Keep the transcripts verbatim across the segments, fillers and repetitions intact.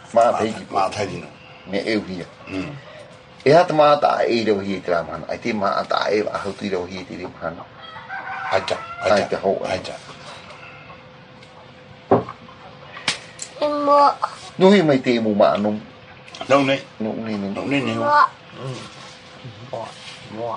ma thai ji ma thai ji no me eu hi mm e hat ma ta e ro hi tra man ai ti ma ta e a ho ti ro hi ti ri man aja ai te ho aja Mo. no hi mai te mu ma no no nei no ni ni no nei nei Mo. Mo. Mo.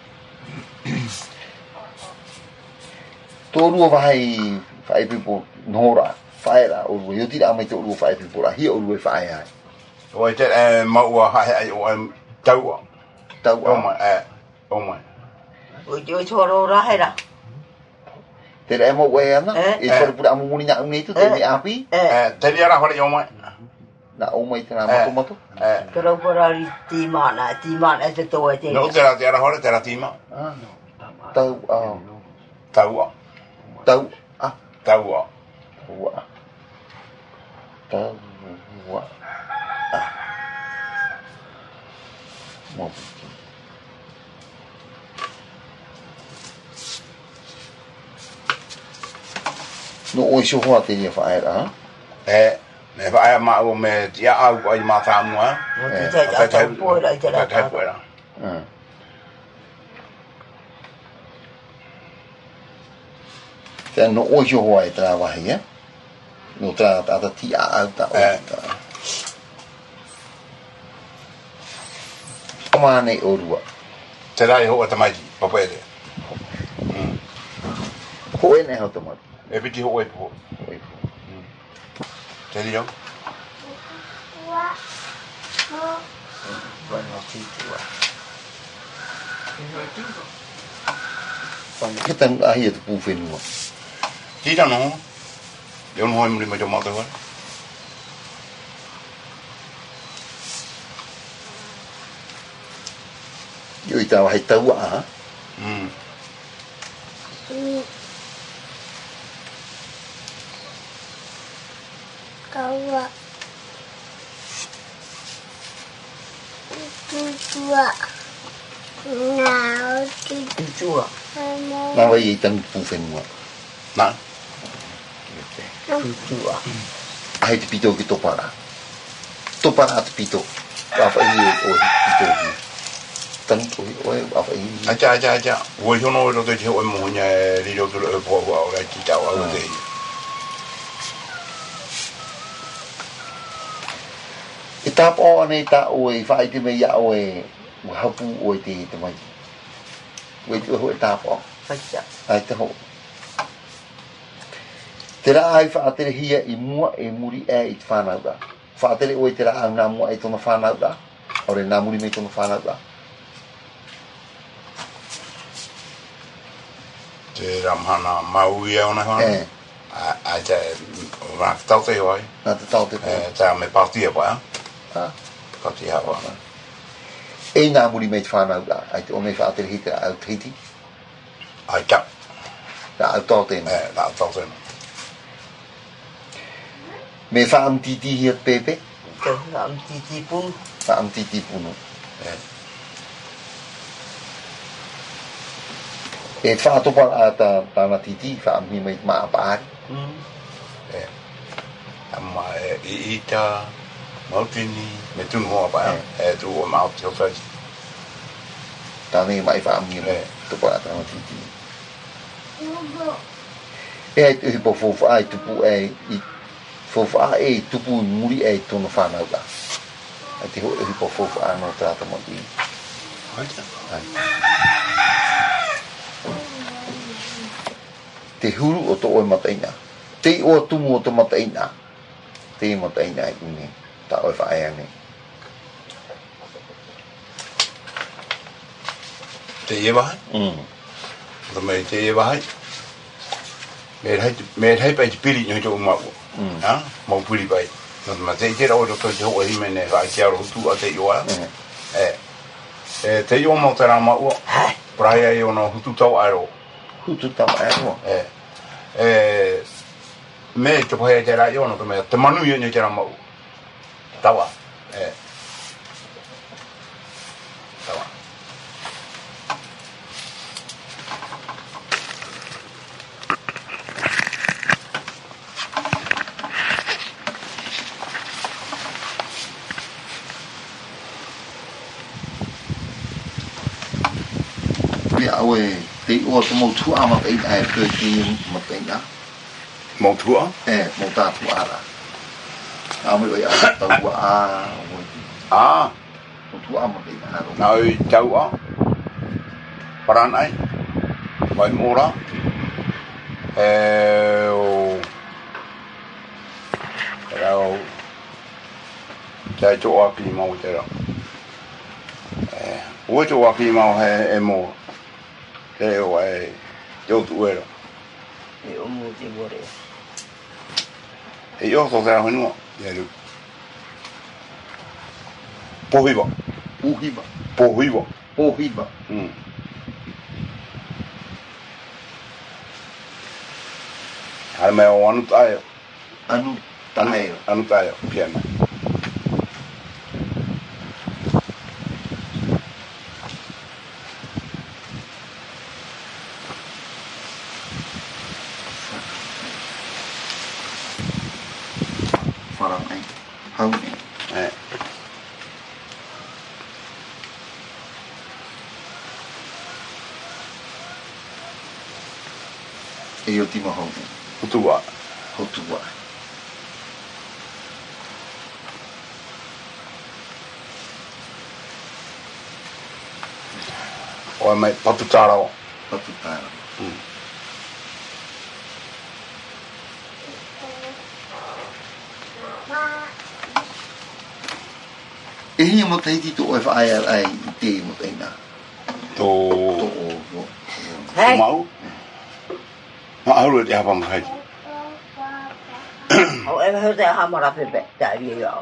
to ru vai vai people no ra vai ra o yo ti da mai to ru vai people ra hi o ru vai ai o te e ma wa ha ai o tau tau o ma e o ma Ôi trời choro ra hay là te ra mo we na e so pu da mu ni na ni tu te ni api e te ria ra hore o ma na o mai te na mo mo to e Pero para đi tìm mà nè, tìm mà nè, sẽ tôi thì no te ra te ra hore te ra tima tau a tau tau a tau wa tau wa mo no o sho hoa te ni fa era e me vai ma o me tia au ai ma fa mo một cái chạy chạy chạy bôi lại chạy te te lại. poi ra ah te no o sho hoa e tra wa hi no tra ta ta ti a au ta o ma nei o rua te ra ho ta mai pa pa de ko e nei ho to ma e piti ho e po te ria Wa. Mo. Vẫn là chi chùa. ke tan a hi te pu fe nu ti ta no yo no ho mi me to ma to yo i ta wa hai tau a mm Câu ạ. Chú chua. Nào chú Chi chùa. chua. na wa i tan pu fe nu na Chi chùa. ai te pito ki to para to para te pito a fa i o pito ki tan to o a fa i aja aja aja wo yo no ro te ho mo nya ri ro to po po ga ti ta wa te e ta po nei ta o e fa i te me ya o e wa hapu o te te mai we tu ho ta po Phải chặt. ai te ho te ra ai fa te hia i mua e muri e i te whanau da fa te o te ra au na mua e tona whanau da o re na muri me tona whanau da te ramhana mau ia ona ha e a a ja ra ta te oi na te tau te e ta me partia pa ha partia wa e na muri me te whanau da ai te o me fa te hita au triti a ja da au tau te e la ta te me fa am titi hia pepe Tôi làm chi chi pun. fa am titi puno e fa to pa ata ta na titi fa am ni me ma pa Ừ. amma e i ta mautini me tu ho pa e tu o mau te fa ta ni mai fa am ni Eh. to pa ta na titi e ai tu po fo fa ai tu pu e i fo fa e tu pu muri e to no fa na ga ai te ho e po fo fa no tra ta mo di te huru o to o mataina te o tu mo to mataina te mataina i ni ta o fa ai ni te ye ba mm to me te ye ba me hai me hai pa ti pili nyo to ma mm ha mo pili bai no ma te te ro to to o hi me ne va ti ro tu a te yo a e e te yo mo te ra ma o praia yo no tu tau aro hu tu ta mai ro e e me to pa te ra yo no to me te manu yo ni te ra ma o tawa e tawa Awe, te o te mo tu ama e ai pe ki mo te na. Mo tua? Eh, mo ta tu ara. Ame o ia ta wa a o. Ah, Mo tu ama e na ro. na oi tau a. Paranai. Vai mora. Eh, o Rao. Sai to a pi mau te ra. Eh, o to a pi mau he e mo. Te o e yo tu era. E o mu te gore. E yo so sa honu. Ya lu. Pohiba. Uhiba. Pohiba. Pohiba. Mm. Har me o anu tayo. Anu tayo. Anu tayo. Piano. Farang ai. Hau ni. Eh. E yo ti mo hau ni. Utua. Ho tu wa. O mai patu tarao. Pa tu ta. Mm. E hi mo te ti to e fa ai ai te mo te na. To. To o. Hei. Mau. Ma alu te hapa mai. Au e ho te ha mara pepe. Ta ri yo.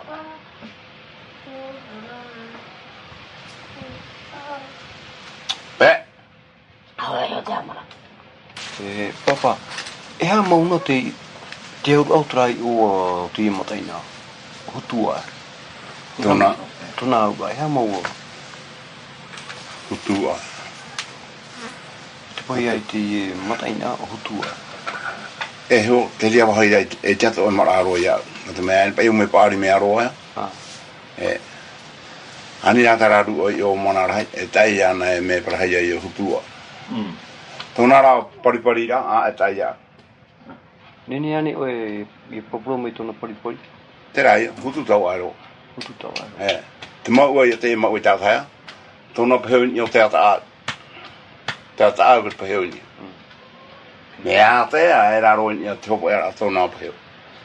Pe. Au e ho te ha mara. E papa, e ha mauna te te au au trai o te mataina. O tua. Tona. Tona au e ha maua. Utua. Te pai ai te mataina o tua. E ho te lia wa hai e tato e mara aro ia. Na te mea pe me pari me aro ia. Ah. E ani na tararu o i o mona rai e tai ana e me para hai i o hutua. Mm. Tona ra pari pari ra a e tai ia. Nini ane o e i popolo mai tona pari pari. Te rai hutu tau aro. O tu tau ai. E te mau ia te mau i tātai. Tona pehuni o te ata a. Te ata a ut pehuni. Me a te a e raro i a te hopo e a tona pehuni.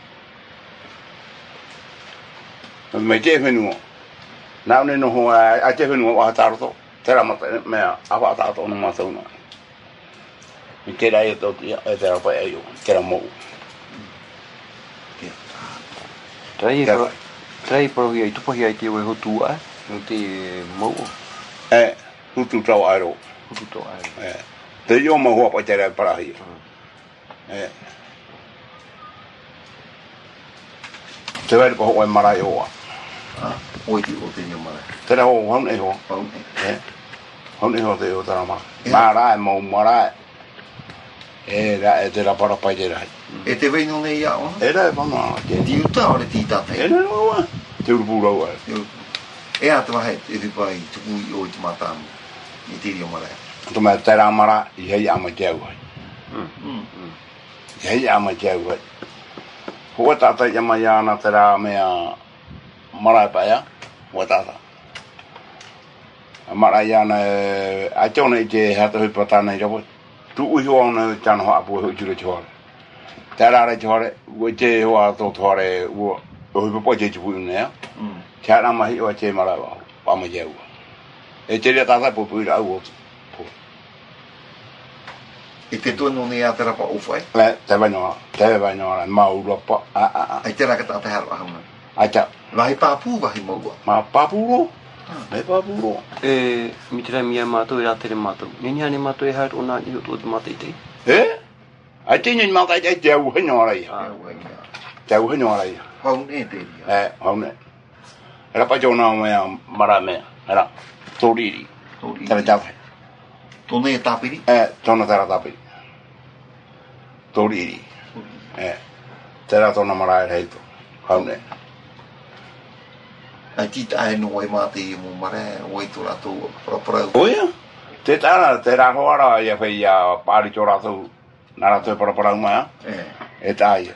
Me te whenua. Nau ne noho a te whenua wa hataroto. Te ramata mea a wa hataroto no matauna. Me te rai e tau tia e te rapa e yo. Te ramo. Trai e Te pro. rai. Trai pro hi ai tupahi ai te o e ho tua. No te mau. E, hutu tau aero. O tu tau ai. E, te yo ma hua pa te rai parahi. E. Te rai pa hoa e marai hoa. Ah, oi ti o te ni mara. Te rau hon e hoa. Hau ni. E. Hon e hoa te o tarama. Mara e mau mara e. E ra e te ra para pa te rai. E te veino nei ia o. E ra e pama. E ti uta o le ti ta E te. ra hoa. Te urupu rau e. E a te wahe e te pai tuku i o i te matamu. I te rio mara. Tu me te ra mara i hei ama te au hai. Mm. I hei ama te au hai. Hua tata i ama iana te ra mea mara e paia. Hua tata. Mara iana e... A te ona i te hata hui patana i rapo. Tu uhi o ana tana hoa apu hui jure te hore. Te rara te hore. Ua te hoa tō te hore. Ua hui papo te te pui unea. Mm. Te hara mahi o te mara wa. Pama te au. E te rea tata po pui ra au o. E te tono nei a te rapa o fai. Le, te vainoa. Te vainoa. Maurapa. A a a. Ai te raka ta te haro ahuna. Aita. Wahi pāpū wahi maua. Ma papuro. Me papuro. E mi te rai mia mātou e rā tere mātou. Nini ane mātou e haere o nā i o tō te mātai te. E? Ai te ni mata ai te au hino rai. Ah. Te au hino rai. Hau ne te ria. E, haune. Era pa jona mea mara mea. Era. Toriri. Tori. Tera tape. Tone e tāpiri. E, tona tera tape. Toriri. E. Tera tona mara e reito. Haune. Ai tita ai no e mate i mo mare o i tora tō praprau. Oia? te tana te ra hoara ia fai ia pari chora tu nara tu para para uma eh e tai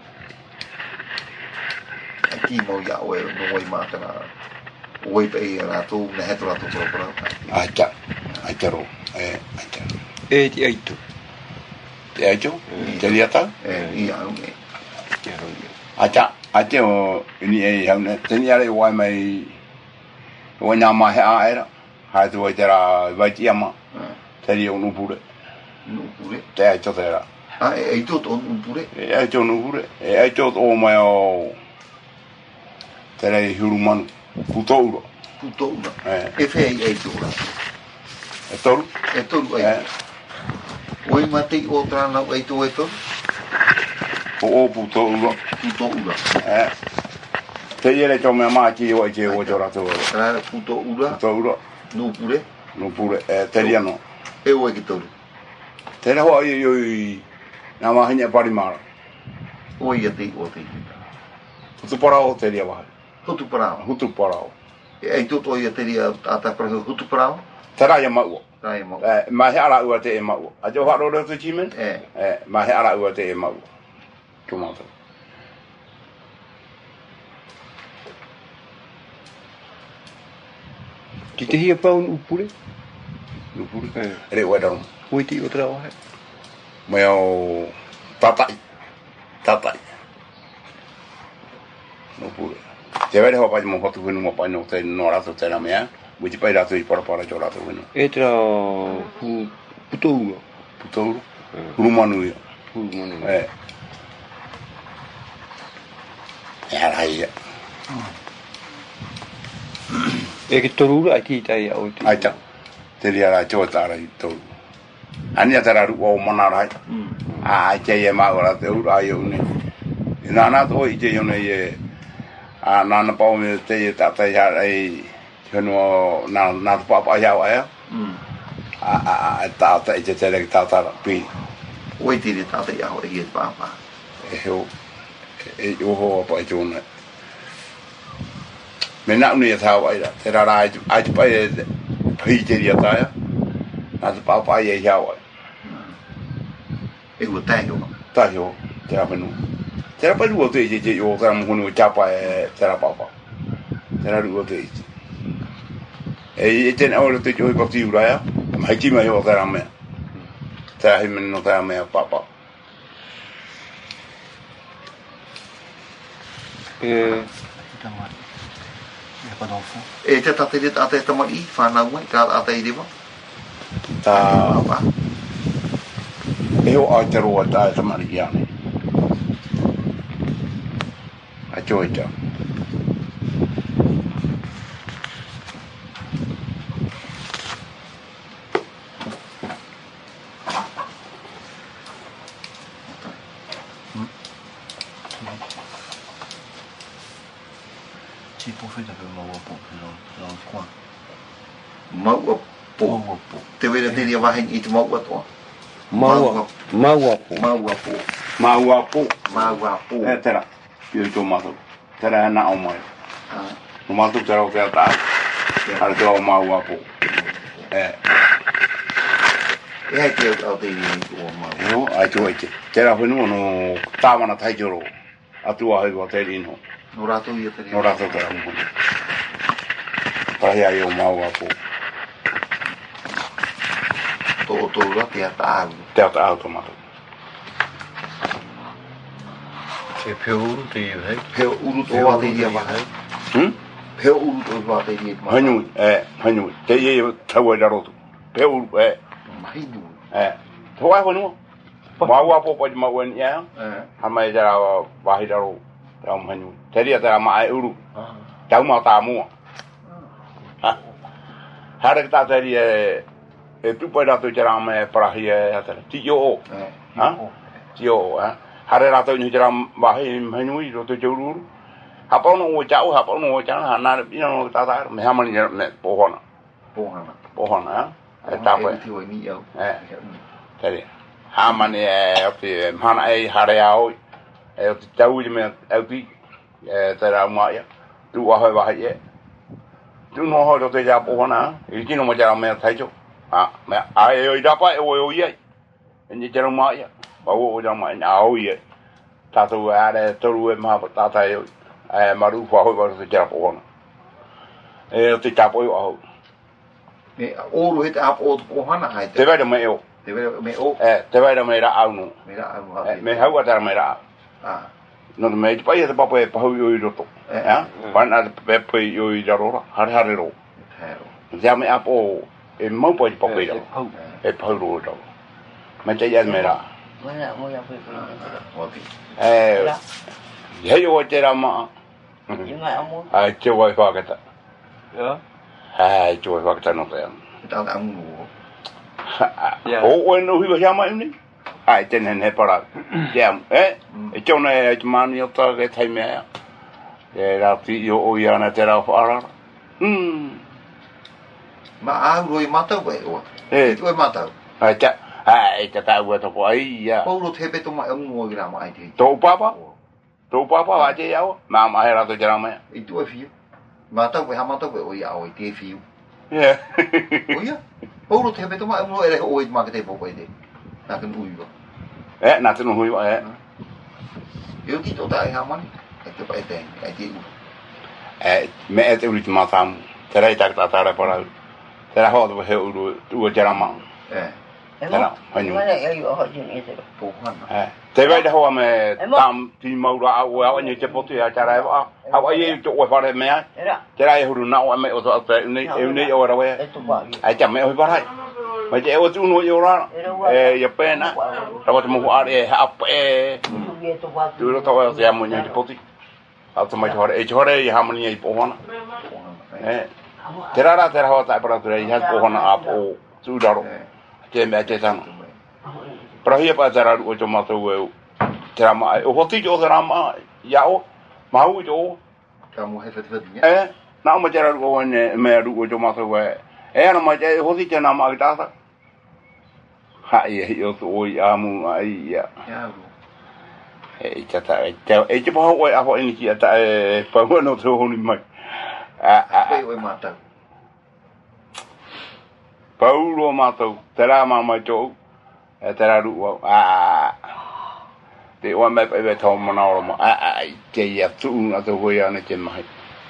ki mo ya we no we ma kana we pe ra tu ne heto ra tu para para acha acha ro e acha e ti aito te acho te liata eh ia nge acha acha o ni e ha ne te ni ale wai mai o na ma ha era ha tu te ra vai ti ama te ri o no pure no pure te acho te ra ah e tu to no pure e acho no pure e acho o mai o te rei huruman putouro puto una eh e fe e tu ra e toru e tu ai we mate o tra na e tu e tu o o putouro puto una eh te iere to me ma ki o che o jora to tra puto una putouro no pure no pure e te riano e o e tu te ra ho i i na ma hanya pari mara o ia te o te tu para o te ria wa hutu para hutu para o e tu to ia te ria ata para hutu para te ra ya ma o tai mo eh ma he ara u te e ma o a jo ha ro ro tu chimen eh eh ma he ara u te e ma o tu ma to Ki te hia pau upure? no pure re wa ro Oi ti o trabalho. me o tatai tatai no pure te vere ho pa mo hotu venu mo pa no te no ra to te na mea mu ti pa ra to i para para jo ra to venu E tra pu putou. putouro rumanu ia Pu mano. eh era ia E ke torura ai ti tai au ti. ai ta te ria ra jo ta ra i to ani ta ra ru o mana ra a ke ye ma ora te ura ai une na na to i te yo ne ye a na na pa me te ye ta ta ya ai no na na pa pa ya wa ya a a ta ta i te te le ta ta pi o te ria ta ia o e pa pa e ho e o ho pa jo na me na uni ta wa ira te ra ra ai ai pa e pi te ria ta ya na pa pa ye ya wa e o tai o ta yo te ra menu te ra pa lu o te je je yo ka mo no cha pa e te ra pa pa te ra lu o te e e te na o te jo pa ti ura ya mai ti mai o te ra me te ra me no te ra me pa pa E e te tate ria ate ta mai fa na mo ka ate i diva ta pa e o a te roa ta ta mari ya ne a joita ti po fe da ma wa po no no kwa. mau o po te vere te ria vahe i te mau o to Maua. Maua po. mau o po ma wa po mau o po e te ra pi to ma to te ra na o mai ah no ma to te ra o te ta ar te o ma wa po e e hai te au te ria o mau no ai to te te ra no no ta mana tai joro atu a ho te ino no rato ia te ria no ra to te ra mo pa ya yo ma wa po to to ra te ata te ta automato Te peuru te iu hei. pe uru to wa te ria vahe hm pe uru to wa te ria ma hanyu e hanyu te ye ta wa ra ro pe u e mai nu e to wa ho no ma wa po po ma wen ya eh ha mai ja wa hi ra ro ta ma hanyu te ria ta ma ai uru ah ta ma ta mu ha ha ra ta te ria e tu pa ra to ja ma pra hi e ta ti yo eh ha ti yo ha ha ra to ni ja ma hi hanyu i ro to jo ru ha pa no o ja o ha pa no o ja ha na pi no ta ta me ha ma ni me po ho na po hana po ho na e ta pa ti o ni au eh Tari. Hamani e opi mana e hare au e o te tau i me au pi e te rau mai tu a hoi wahi e tu no hoi ro te ja pohana i kino mo ja me tai jo à mẹ ai ơi đã phải ôi ôi vậy như cho nó mãi bảo ôi cho mày nào vậy ta tu à đây tu mà ta thấy à mà đủ phá hôi vào thì chả ổn ê thì chả ổn vào mẹ ô rồi hết áp ô ô hoa này thế vậy là mẹ ô thế vậy mẹ ô ê thế vậy là mẹ đã ao nụ mẹ đã ao mẹ háo qua ta mẹ đã à nó mẹ bây giờ bảo phải hôi hôi rồi tụ à bạn ăn bé phải hôi rồi đó har har rồi giờ mẹ áp ô em muốn phải bảo phải đâu em phải rồi đâu mẹ chạy ra mẹ đã mới là mới là phải phải ê vậy rồi chơi ra mà nhưng mà ông muốn à chơi quay qua cái ta Dạ. à chơi qua cái ta nó vậy tao đã ăn ngủ ủa quên đâu hiểu sao mà em đi ai trên hình hay para jam eh chỗ này mà nhiều ta cái thay mẹ để ra thì yo oi ana te ra fara hm mà ao rồi mà tao vậy ô eh tôi mà tao ai cha ai cha ta vừa to ai ya ô rồi thế bây tôi mà ông ngồi cái nào mà ai thì to papa to papa va che yao mà mà era to jara mẹ ít tôi phiêu mà tao vậy mà tao vậy ôi áo thì phiêu yeah ôi ya ô rồi thế bây tôi mà ông ngồi đây ôi mà cái thế bộ vậy đấy là cái ui vậy eh na tu hui eh eu que tô tá realmente é que vai ter é que eh me e te uri ma sam te ra ta ta ta para te ra ho do he u tu jara ma é em Thế nào? muốn Hình như- mới là em ở hội chuyện như thế bộ hoàn eh te vai de ho me Em mo- tam ti mau ra au au ni che potu ya jara ba au ai to wa fa me thế đó te ra hu na o me o to te ni e ni o ra we em tụi bạn ai chả mẹ ơi bắt hay mà chị ơi chú nuôi yêu đó ê giờ bên á tao có một ai để học ê tụi kia tụi bạn chú nó tao sẽ muốn nhảy boti à tụi mày thôi ê cho đây ham muốn nhảy bộ hoa ê thế ra ra thế ra họ tại bao giờ nhảy bộ hoa áp ô chú đó chị mẹ chị thằng bây giờ bây giờ ra ô cho mà tôi thế ra mà ô hoti cho thế ra mà yao mà ô cho kamu hay phật phật nhé ê nào mà chơi ra ô này mẹ ô cho mà tôi ê nó mà chơi hoti cho nào mà cái đó hai yo tôi amu ai ya ya e chata e e te paho oi aho ini ki ata e paho no to honi mai a a bây ôi mà tao paulo mato tera ma mai to e tera ru a te o me pe to mona o mo a a te ya tu na to ho ya na chen mai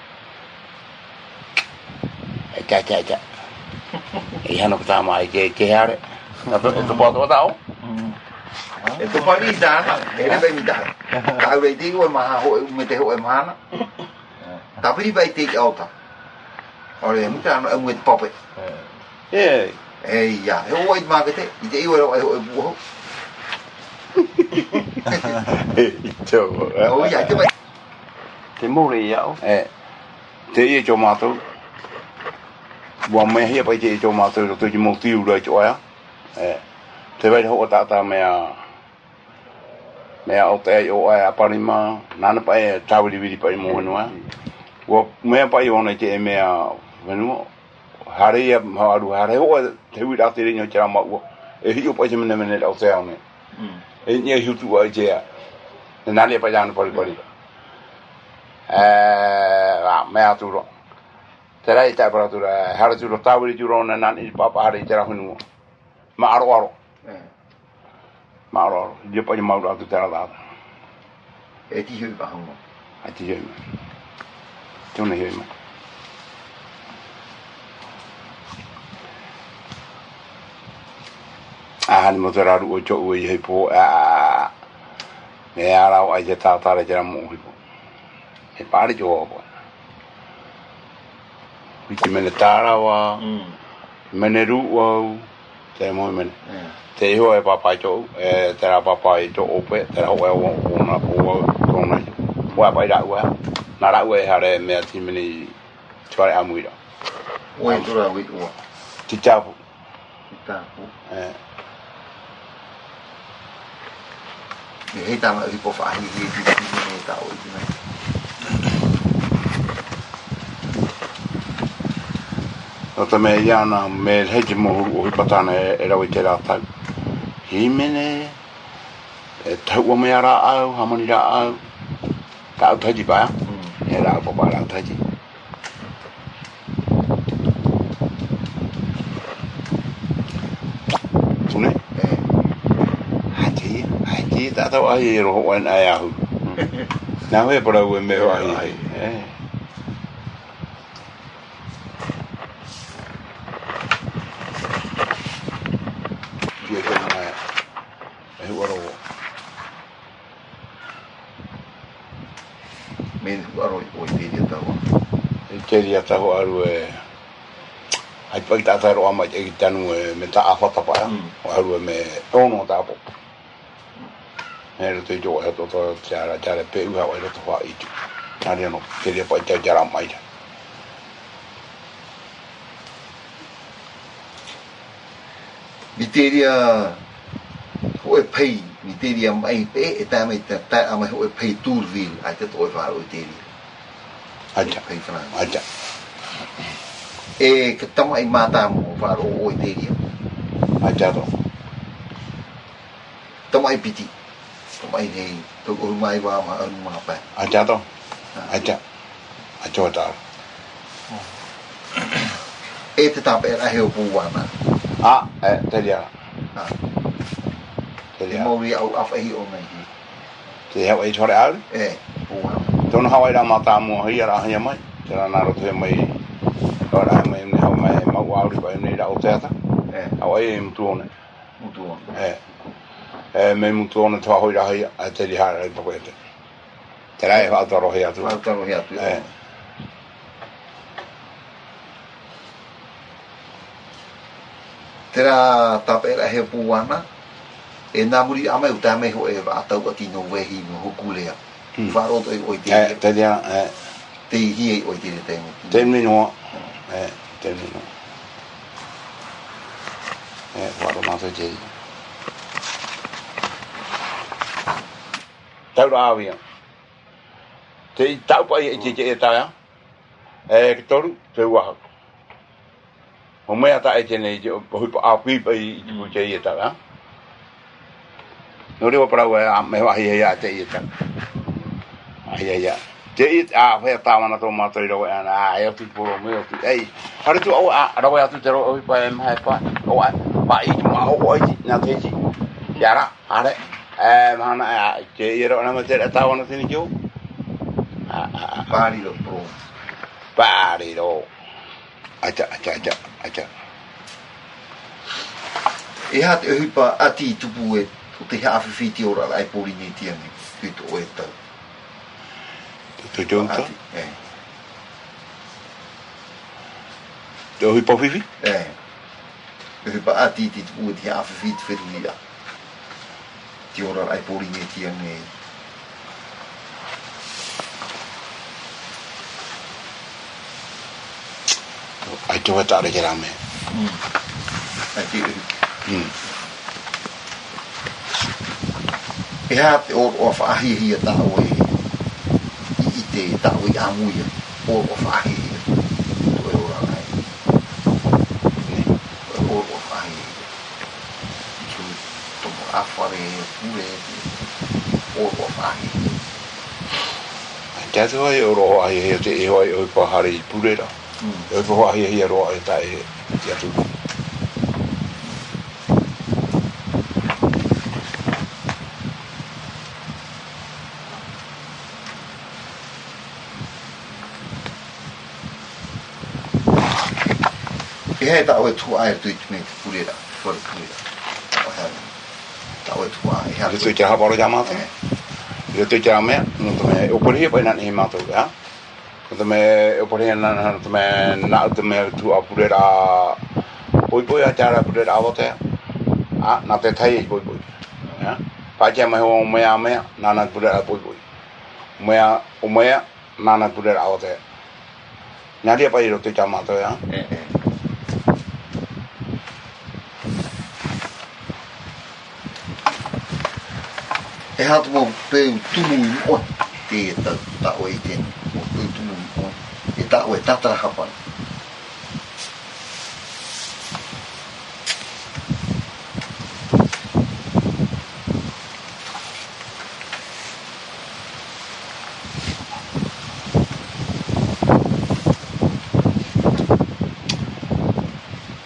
e cha cha cha e hano ta mai ke ke hare na to to po to tao itu pagi dah ini bayi minta kau bayi tiga oi mah oi minta oi mana tapi bayi tiga auta oleh minta anu oi pop e eh ya oi mah cái thế jadi oi oi oi buah cho oi ya chứ bayi Thế mô này dạo. e te ye cho ma to wa me he pa te cho ma to to ji mo tiu lo cho ya e te vai ho ta ta me a me a te o a pa ni ma na na pa e ta wi wi pa mo no a wo me pa yo na te me a venu hare ya ma ru hare ho te wi da te ni cha ma wo e hi pa ji me ne me da o se a ne e ni hi tu a je ya na le pa ja no pa pa eh me a tu ro te rai ta para tu ra har tu ro ta wi tu ro na na ni pa pa hare ja hunu ma aro aro ma aro aro je pa ma ro tu ta ra eh ti hui bah mo a ti je tu ne he ma a ni mo ta ra ru cho wi he po a me ara wa je ta ta ra ja mo hu po e pa ri jo po wi ti me ta ra wa me ne ru wa te mo me te ho e papa cho e te ra papa e cho o pe te ra ho e o na o to na wa pa da wa na ra we ha re me ti me ni chwa a mu da oi tu ra oi oi ti cha pu kita e eh ta mà đi bộ phải đi đi đi đi tao oi tu này o te me ia na me he ki mo o hi patana e ra we te ra ta hi me ne e tau o me ara au ha mani ra au ka au taji ba e ra po ba ra taji tau ai ro ho en ai ahu. Na we para we me ho ai. Eh. Dia kan ai. Eh waro. Men waro o te dia tau. E te dia tau aru e. Ai pai ta ta ro ama e tanu e me ta afa ta pa. O aru me ono ta po. Era te jo e to to tiara tiara pe u ha o to fa i tu. Ari no te dia pai ta jara mai. Miteria o e pei, miteria mai pe e ta mai ta ta mai o e pei Tourville, ai te to fa o te dia. Aja pei fra. aja. E que tamo ai mata mo fa o te dia. Aja to. Tamo ai piti. Tamo ai nei to o mai wa ma an ma pa. Aja to. Aja. Aja ta. E te tape era he o puana. Ah, eh, te dia. Ha. Te Te dia. mo ri au af ai o nei. Te ha ai chore au. E puana. Tono Hawaii ra mata mo hi ara hi mai. Te ra na ro te mai. Ora mai ne ha mai ma wa ri ba nei ra o te ata. E Hawaii mu tu ona. mutu on. Eh. Eh me mu tu ona te hoi ra hi a te ri ha ra pa koe te. Te ra e ha to ro hi atu. Wa taro he atu. Eh. Tera tape era he puana. E na muri ama u ta me ho e va tau ati no wehi no hokulea. Faro to o te Eh, te dia eh te hi o te te mo. te mi no. Eh, te mi no. Eh, guarda ma se je. Tau ra avia. Te tau pa e je je ta ya. Eh, que toru te wa. O me ata e tene je po pa a pi pa i ku je e ta ya. No le para wa me wa hi ya te e ta. Ai ai ai. Te i a fa ta mana to ma to ro ana a e tu po me o tu. Ei, hare tu o a ro wa tu te ro pa em hai pa. O a pa i ma o o i na te ji. Ya ra, are. Eh, mana a ke i ro na me te ta wana tini jo. A a Pari lo pro. pari ro. Acha acha acha acha. E ha te hipa ati tupu e o te hafi fiti ora ai pori ni tiangi. Pito o e tau. Tu junto. E. Do hi po fifi? E. E hipa ati ti tupu e te hafi fiti whiruia. Ti ora ai pori ni tiangi. Ai to ta re jera me. Ai te Hmm. e ha te o o fa hi hi ta o e i te ta o i amuia o o fa hi hi o e ora ai o o fa hi tu to a fare pure o o fa hi Ja to ai ro ai he te e oi oi pa hari pure ra. E po ai he ro ai ta e ja tu. e he ta o e tu ai tu i me pure ra fare pure o ha ta o e tu ai ha Le tu ja ha boro ja ma. Le tu ja me no to me o por he pa na ni ma to ya. Ko me o por he na na to me na to me tu a pure ra. Poi poi a ja ra pure ra o te. A na te thai poi poi. Ya. Pa ja me ho me a me na na pure ra poi poi. Me a o me na na pure ra o te. Na dia pa i ro te ja ma to ya. e e e ha tu mo pe tu mu o te ta ta o i te o pe tu mu o e ta o e ta tra ha pa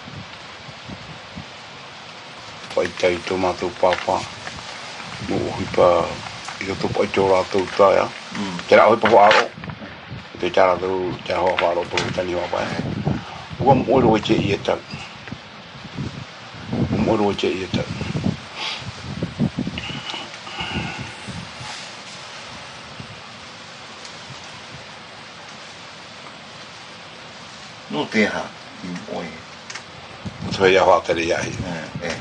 Pai tai tomato papa. Mo hi pa io tu poi ora tu ta ya c'era oi pa aro te c'era tu c'era ho aro tu tani wa pa wa mo ro che ye ta mo ro che ye ta no te ha in oi so ya wa te ya hi eh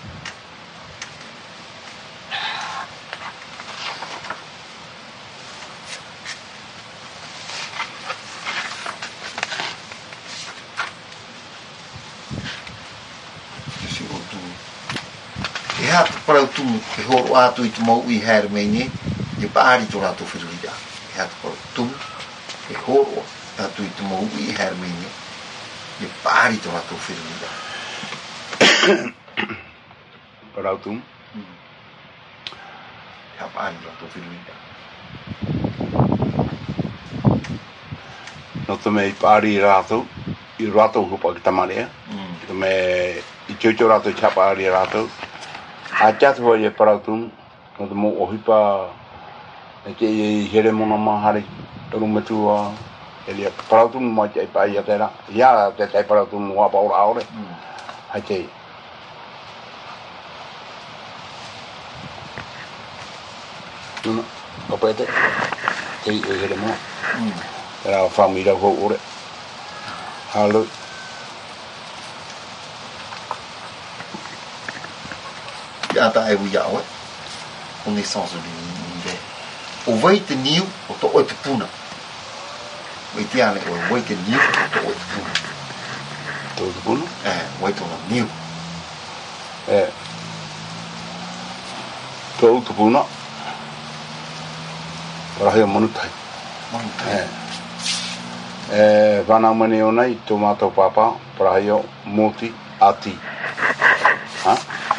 ha para tu ke horo atu i mo i her meni e pari to rato firuida ha para tu ke horo atu i mo i her meni e pari to rato firuida para tu ha pari rato firuida no te me pari rato i rato ko pa tamare te me i chocho rato chapa ari rato a chat ho ye para tu no te mo ohipa e ke i here mona mahari ru metua elia para tu mo che pa ya tera ya te te para tu mo pa ora ore ha che no ko pete te i here mo era família ho ore hallo ya ta ai ya wa on est sans lui o vai te niu o to o te puna vai te ane o vai te niu o to o te puna to te puna eh vai to no niu eh to te puna para he manu tai manu eh eh vana mani ona i tomato papa para he moti ati ha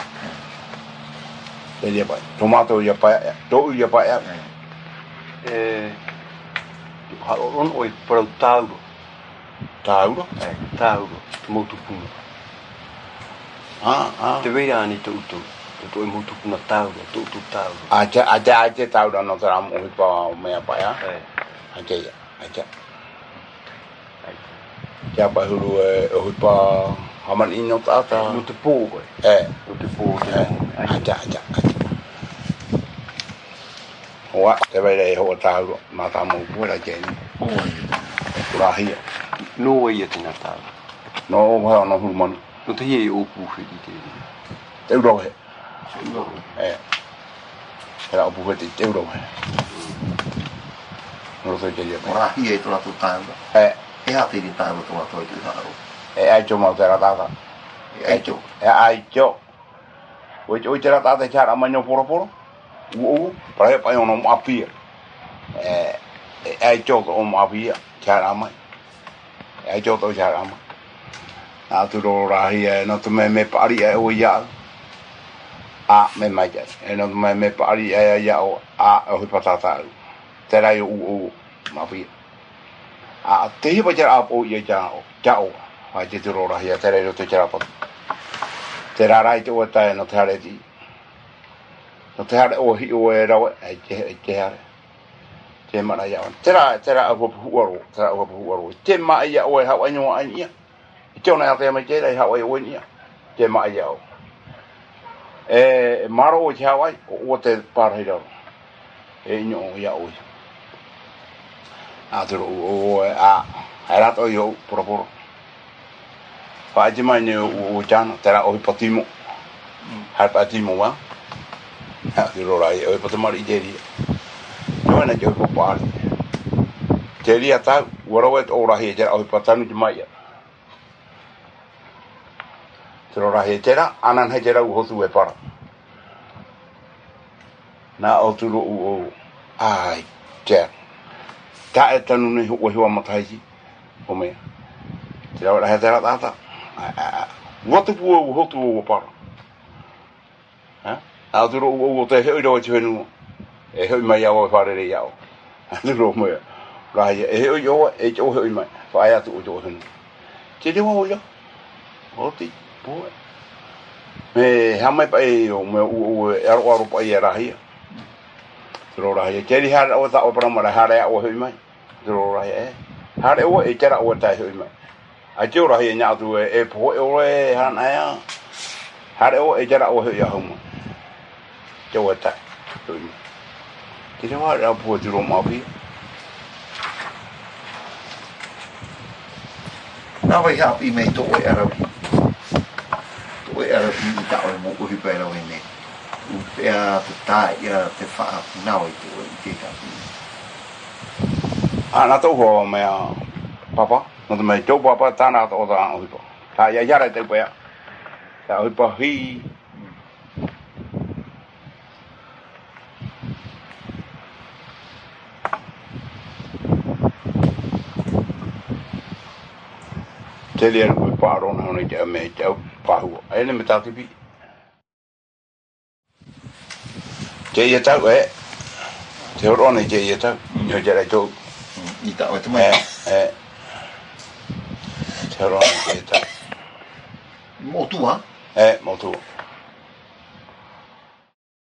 ele vai tomato ia pa to ia pa eh ha on oi para o tauro tauro eh tauro motu puna ah ah te veia ani tu tu tu e motu puna tauro tu tu tauro aja aja aja tauro no tra mo pa me pa ya eh aja aja ya pa hulu e o pa haman ino tata no te pogo eh no te pogo aja aja wa te vai dai ho tauro ma ta mo pura jeni pura hia no ia te nata no wa no hulman no te ie o pu fi te te ro he eh era o pu te te ro he no so che dia ora hi e to rato tanga eh e ha te ni tanga to rato i tanga e ai cho mo te ra tata e ai cho e ai cho o o te ra tata cha ra manyo poro poro u para pa yo no apia eh ai cho o mo apia cha ra mai ai cho to cha ra mai a tu ro ra hi no tu me me pari e o ya a me mai ja e no me me pari e ya o a o patata te ra yo u ma apia a te hi pa ja a o ya ja o ja o a te tu ro ra hi te ra yo te cha ra pa te ra ra i te o ta no te ra ti no te hare o hi o e rau e te te hare te mana ia te ra te ra o puaro te ra o puaro te ma ia o e hawa nyo ai ia te ona te mai te ra hawa o ia te ma ia o e maro o te hawa o te parhira e nyo ia o a te o a era to yo por por fa ji mai ne o jana te ra o patimo har patimo wa ha di rorai o pa tomari deri no na jo ko pa deri ata woro o ra he jera o pa tanu mai tro ra he jera anan he jera u hosu e para na o tu o ai je ta e tanu ne o hiwa matai o me tro ra he jera ata what tu o hotu o para ha a tu ro o te he ro che nu e he mai o fa re ya o ni ro mo ra ye e he yo e jo he mai fa ya tu jo hen che de wo yo o ti po me ha mai pa e o me o e ro ro pa ye ra hi Dro ya jadi har o ta o pra mo har ya o hui mai. Dro ya. Har o e tera o ta hui mai. A jo ra ya nya tu e po o e han ya. Har o e tera o hui ya hum. Jo ta. Hui. Ki ro ra po dro ma bi. Na vai ha i me to e ara. To e ara i ta o mo ko hi pe ra ne. U pe a te ta ia te fa na o to i te ka. Ana to ho me papa, no me jo papa ta na to da o po. Ta ya ya ra te pe. Ta o po hi. Telia ko pa ro na ni te me te pa hu. Ai ne me ta ti bi. Che ya ta e. Te ro ne che ya ta. Yo ja ra jo. I ta o te mai. Eh. Te ro ne che ta. Mo tu ha? Eh, mo tu.